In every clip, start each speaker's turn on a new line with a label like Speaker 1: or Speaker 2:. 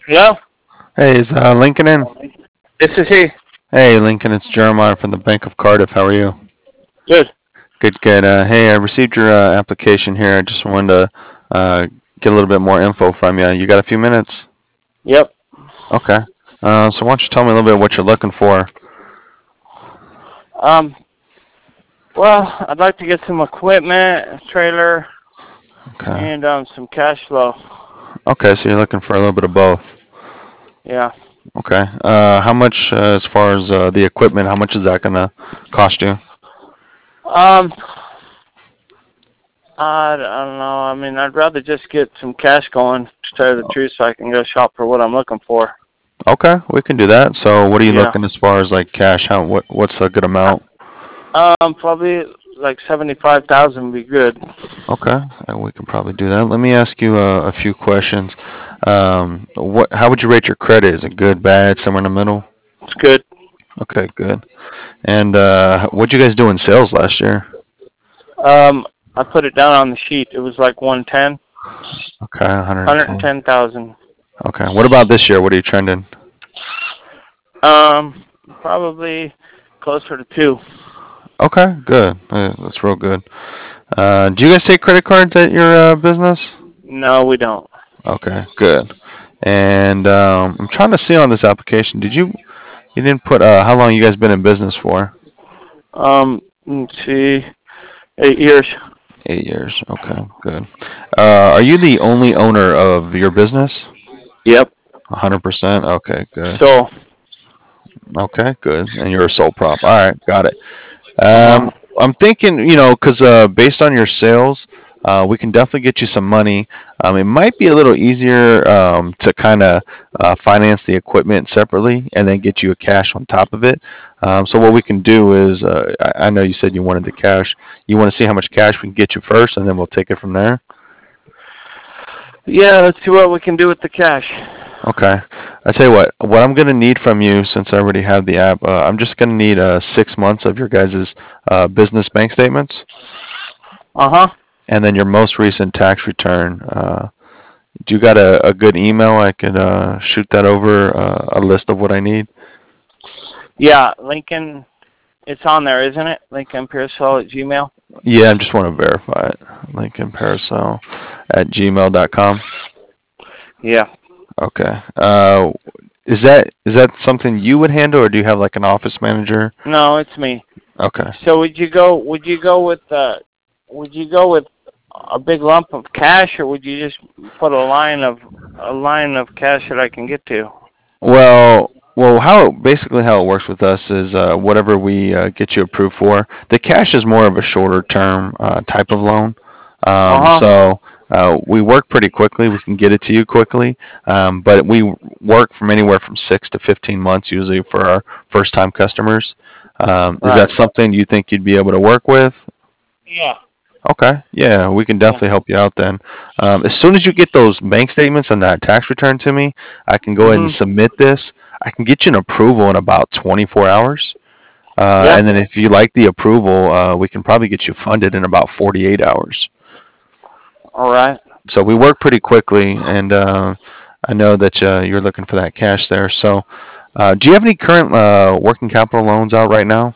Speaker 1: Hello?
Speaker 2: Hey, is Lincoln in?
Speaker 1: This is he.
Speaker 2: Hey, Lincoln, it's Jeremiah from the Bank of Cardiff. How are you?
Speaker 1: Good.
Speaker 2: Good, good. Hey, I received your application here. I just wanted to get a little bit more info from you. You got a few minutes?
Speaker 1: Yep.
Speaker 2: Okay. So why don't you tell me a little bit what you're looking for?
Speaker 1: Um, well, I'd like to get some equipment, a trailer,
Speaker 2: Okay.
Speaker 1: and some cash flow.
Speaker 2: Okay, so you're looking for a little bit of both.
Speaker 1: Yeah.
Speaker 2: Okay. How much, as far as the equipment, how much is that gonna cost you?
Speaker 1: Um, I don't know. I mean, I'd rather just get some cash going, to tell you the truth, so I can go shop for what I'm looking for.
Speaker 2: Okay, we can do that. So what are you
Speaker 1: Yeah.
Speaker 2: looking as far as like cash? What's a good amount?
Speaker 1: Probably like 75,000 would be good.
Speaker 2: Okay, we can probably do that. Let me ask you a few questions. How would you rate your credit? Is it good, bad, somewhere in the middle?
Speaker 1: It's good.
Speaker 2: Okay, good. And what'd you guys do in sales last year?
Speaker 1: Um, I put it down on the sheet. It was like 110,
Speaker 2: Okay, 110.
Speaker 1: 110,000.
Speaker 2: Okay, what about this year? What are you trending?
Speaker 1: Um, Probably closer to two.
Speaker 2: Okay, good. That's real good. Do you guys take credit cards at your business?
Speaker 1: No, we don't.
Speaker 2: Okay, good. And I'm trying to see on this application. You didn't put how long you guys been in business for?
Speaker 1: Let's see, 8 years.
Speaker 2: 8 years. Okay, good. Are you the only owner of your business?
Speaker 1: Yep.
Speaker 2: 100%. Okay, good.
Speaker 1: So,
Speaker 2: Okay, good. And you're a sole prop. All right, got it.
Speaker 1: uh huh.
Speaker 2: I'm thinking, because based on your sales, we can definitely get you some money. It might be a little easier to kind of finance the equipment separately and then get you a cash on top of it. So what we can do is, I know you said you wanted the cash. You want to see how much cash we can get you first, and then we'll take it from there.
Speaker 1: Yeah, let's see what we can do with the cash.
Speaker 2: Okay. I tell you what I'm gonna need from you since I already have the app, I'm just gonna need 6 months of your guys' business bank statements,
Speaker 1: Uh huh.
Speaker 2: and then your most recent tax return. Do you got a good email I could shoot that over a list of what I need?
Speaker 1: Yeah, Lincoln. It's on there, isn't it? Lincoln Pearsall at Gmail.
Speaker 2: Yeah, I just want to verify it. Lincoln Parasol at gmail.com.
Speaker 1: Yeah.
Speaker 2: Okay. Is that something you would handle, or do you have like an office manager?
Speaker 1: No, it's me.
Speaker 2: Okay.
Speaker 1: So would you go? Would you go with a big lump of cash, or would you just put a line of cash that I can get to?
Speaker 2: Well, how it works with us is whatever we get you approved for. The cash is more of a shorter term type of loan.
Speaker 1: Uh huh.
Speaker 2: So we work pretty quickly. We can get it to you quickly, but we work from anywhere from 6 to 15 months usually for our first time customers. Is that
Speaker 1: Right.
Speaker 2: something you think you'd be able to work with?
Speaker 1: Yeah.
Speaker 2: Okay, yeah, we can
Speaker 1: Yeah.
Speaker 2: definitely help you out then. As soon as you get those bank statements and that tax return to me, I can go ahead and
Speaker 1: Mhm.
Speaker 2: submit this. I can get you an approval in about 24 hours.
Speaker 1: Yeah.
Speaker 2: And then if you like the approval, we can probably get you funded in about 48 hours.
Speaker 1: All right.
Speaker 2: So we work pretty quickly, and I know that you're looking for that cash there. So, do you have any current working capital loans out right now?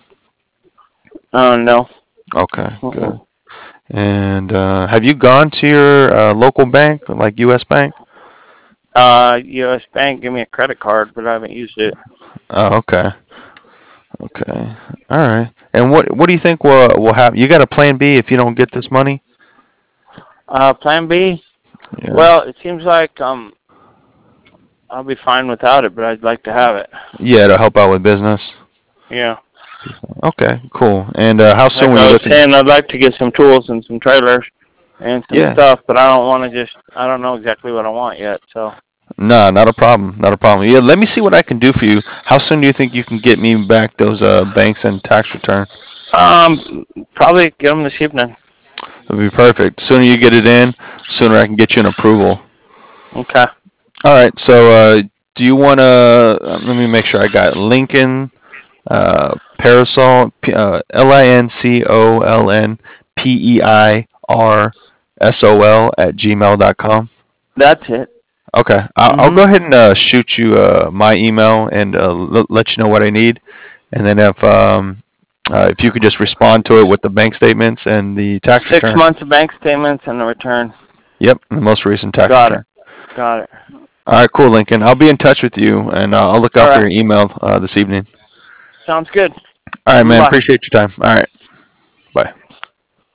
Speaker 1: Oh no.
Speaker 2: Okay, good.
Speaker 1: Uh-uh.
Speaker 2: And have you gone to your local bank, like U.S. Bank?
Speaker 1: U.S. Bank gave me a credit card, but I haven't used it.
Speaker 2: Oh, okay. Okay. All right. And what do you think will happen? You got a plan B if you don't get this money?
Speaker 1: Plan B.
Speaker 2: Yeah.
Speaker 1: Well, it seems like I'll be fine without it, but I'd like to have it.
Speaker 2: Yeah, to help out with business.
Speaker 1: Yeah.
Speaker 2: Okay, cool. And how soon
Speaker 1: Like
Speaker 2: were
Speaker 1: I
Speaker 2: you
Speaker 1: was
Speaker 2: looking?
Speaker 1: saying, I'd like to get some tools and some trailers and some
Speaker 2: Yeah.
Speaker 1: stuff, but I don't want to just. I don't know exactly what I want yet. So.
Speaker 2: No, not a problem. Not a problem. Yeah, let me see what I can do for you. How soon do you think you can get me back those banks and tax return?
Speaker 1: Probably get them this evening.
Speaker 2: It'll be perfect. Sooner you get it in, sooner I can get you an approval.
Speaker 1: Okay.
Speaker 2: All right. So, do you want to? Let me make sure I got Lincoln Parasol, LincolnPersol at gmail.com.
Speaker 1: That's it.
Speaker 2: Okay, I'll go ahead and shoot you my email and let you know what I need, and then if you could just respond to it with the bank statements and the tax
Speaker 1: 6
Speaker 2: return.
Speaker 1: months of bank statements and the return.
Speaker 2: Yep, the most recent tax
Speaker 1: Got
Speaker 2: return.
Speaker 1: it. Got it.
Speaker 2: All right, cool, Lincoln. I'll be in touch with you, and I'll look
Speaker 1: All
Speaker 2: out for
Speaker 1: right.
Speaker 2: your email this evening.
Speaker 1: Sounds good.
Speaker 2: All right, man.
Speaker 1: Bye.
Speaker 2: Appreciate your time. All right.